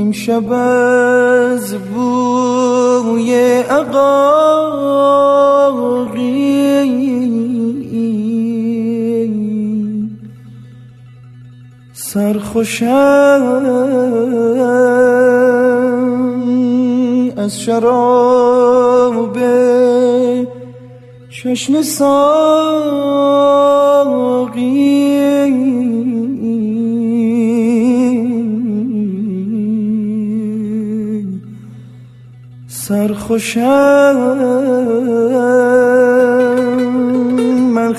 امشب از بوی عقاقی سرخوشم از شراب چشم ساقی سرخوشم من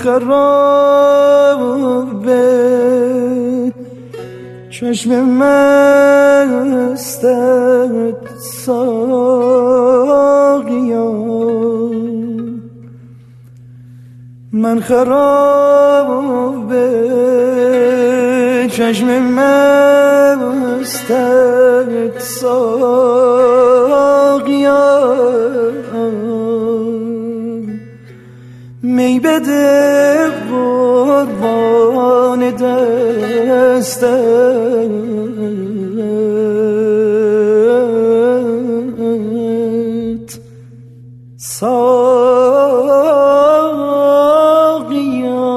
خراب چشم مستت ساقیا من خراب چشم مستت ساقیا می بده قربان دستت ساقیا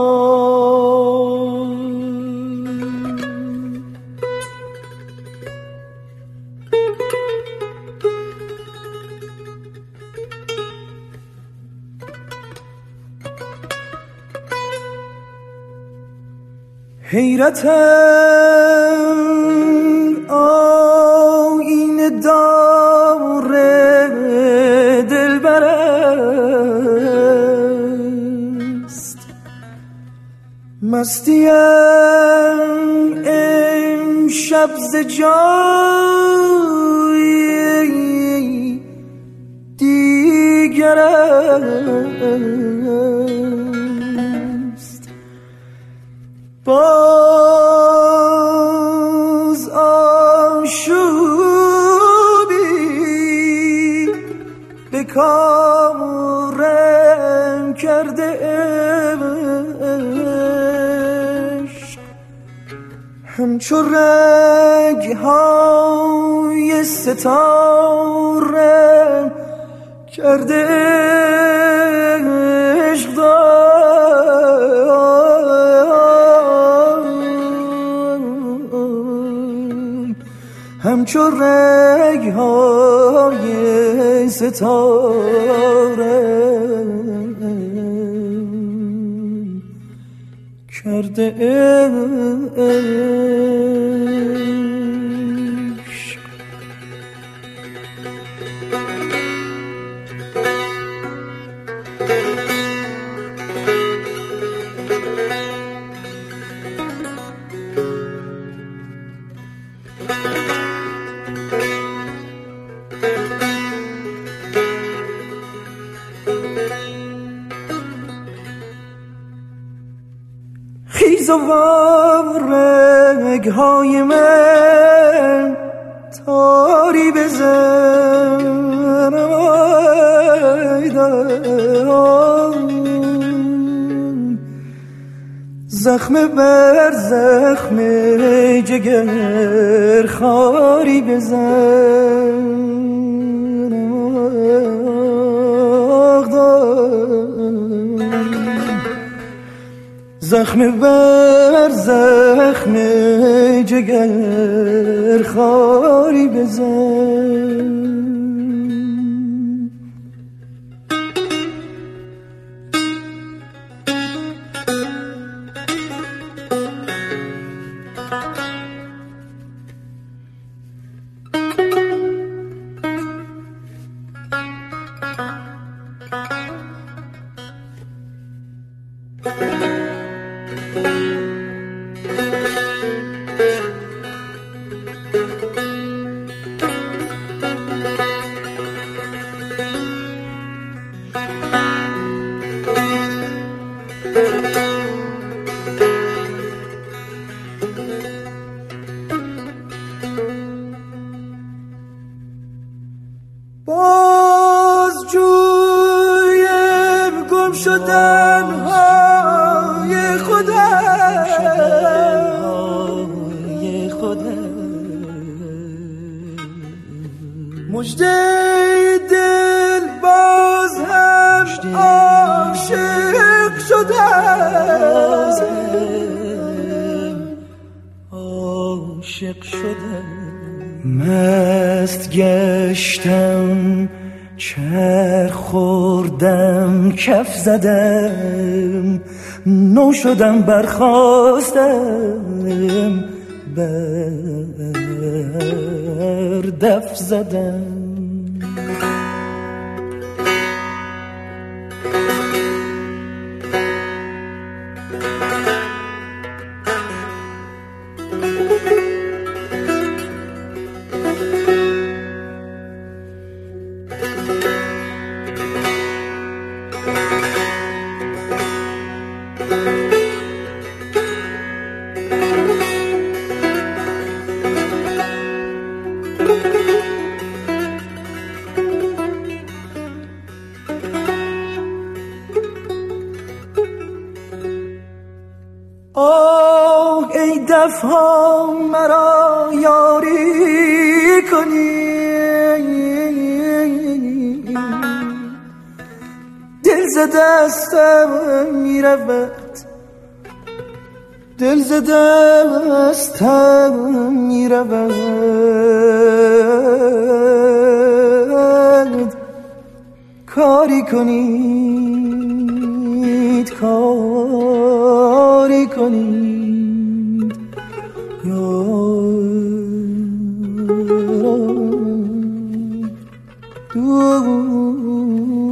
حیرتم آینه داره دلبر است مستیم امشب ز جای دیگر است باز آشوبی به کارم کرده عشق همچو رگ‌های ستاره کرده عشق همچو رگ‌های ستاره کرده عشق خیز و رگ‌های من تاری بزن زخم بر زخم جگر خاری بزن زخم بر زخم جگر خاری بزن باز جویم گم شدن های خودم مژده دل باز هم عاشق شدم مست گشتم چرخ خوردم کف زدم نو شدم برخاستم بر دف زدم آه ای دفها مرا یاری کنی دل ز دستم میرود دل ز دستم میرود کاری کنید کاری کنید یا